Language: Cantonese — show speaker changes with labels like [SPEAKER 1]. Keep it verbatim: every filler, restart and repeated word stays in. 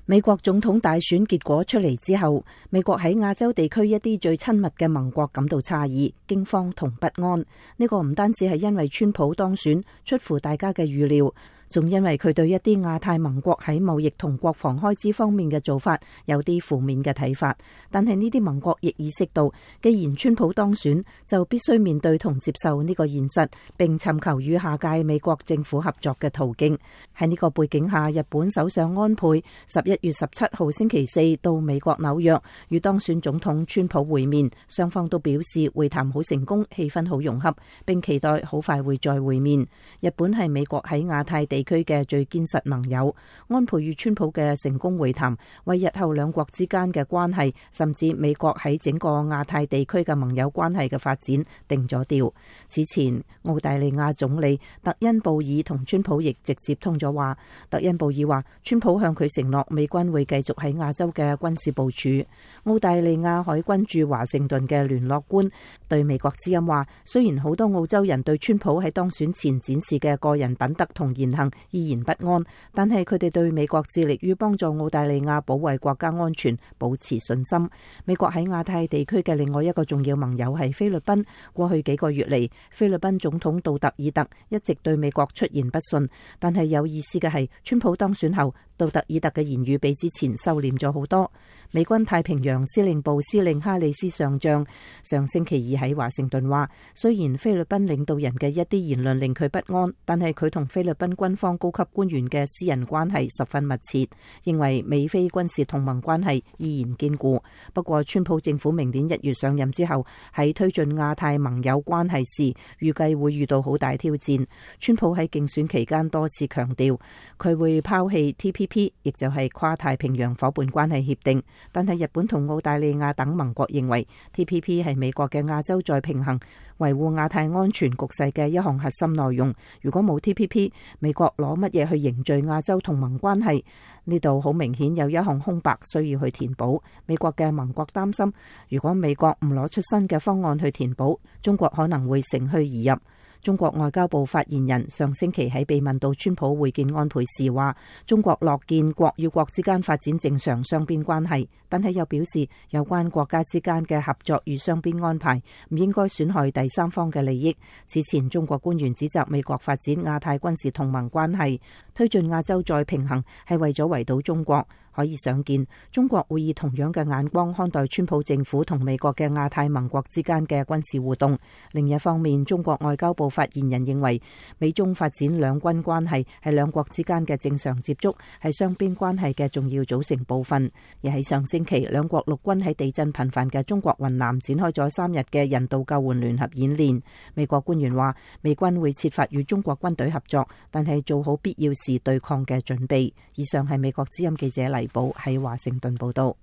[SPEAKER 1] 美國總統大選結果出嚟之後，美國喺亞洲地區一啲最親密嘅盟國感到詫異、驚慌同不安。呢個唔單止係因為川普當選出乎大家嘅預料，仲因為佢對一啲亞太盟國喺貿易同國防開支方面嘅做法有啲負面嘅睇法。但係呢啲盟國亦意識到，既然川普當選，就必須面對同接受呢個現實，並尋求與下屆美國政府合作嘅途徑。喺呢個背景下，日本首相安倍十一月十七號星期四到美國紐約與當選總統川普會面，雙方都表示會談好成功，氣氛好融洽，並期待好快會再會面。日本係美國喺亞太地區嘅最堅實盟友，安倍與川普嘅成功會談，為日後兩國之間嘅關係，甚至美國喺整個亞太地區嘅盟友關係嘅發展定咗調。此前，澳大利亞總理特恩布爾同川普亦直接通咗話。特恩布爾話，川普向佢承諾美軍會繼續喺亞洲嘅軍事部署。澳大利亞海軍駐華盛頓嘅聯絡官對美國之音話，雖然好多澳洲人對川普喺當選前展示嘅個人品德同言行依然不安，但係佢哋對美國致力於幫助澳大利亞保衛國家安全保持信心。美國喺亞太地區嘅另外一個重要盟友係菲律賓。過去幾個月嚟，菲律賓總統杜特爾特一直對美國出言不遜，但係有意思嘅係，川普當選後，杜特爾特嘅言語比之前收斂咗好多。美軍太平洋司令部司令哈里斯上將上星期二喺華盛頓話，雖然菲律賓領導人嘅一啲言論令佢不安，但係佢同菲律賓軍方高級官員嘅私人關係十分密切，認為美菲軍事同盟關係依然堅固。不過，川普政府明年一月上任之後，喺推進亞太盟友關係時，預計會遇到好大挑戰。川普喺競選期間多次強調，佢會拋棄 T P P， 亦就係跨太平洋夥伴關係協定。但係日本同澳大利亞等盟國認為 T P P 係美國嘅亞洲再平衡、維護亞太安全局勢嘅一項核心內容。如果冇 T P P， 美國攞乜嘢去凝聚亞洲同盟關係？呢度好明顯有一項空白需要去填補。美國嘅盟國擔心，如果美國唔攞出新嘅方案去填補，中國可能會乘虛而入。中國外交部發言人上星期喺被問到川普會見安倍時話，中國樂見國與國之間發展正常雙邊關係，但係又表示有關國家之間嘅合作與雙邊安排唔應該損害第三方嘅利益。此前，中國官員指責美國發展亞太軍事同盟關係，推進亞洲再平衡係為咗圍堵中國。可以想見，中國會以同樣嘅眼光看待川普政府同美國嘅亞太盟國之間嘅軍事互動。另一方面，中國外交部發言人認為，美中發展兩軍關係係兩國之間嘅正常接觸，係雙邊關係嘅重要組成部分。而喺上星期，兩國陸軍喺地震頻繁嘅中國雲南展開咗三日嘅人道救援聯合演練。美國官員話，美軍會設法與中國軍隊合作，但係做好必要時對抗嘅準備。以上係美國之音記者黎寶喺華盛頓報道。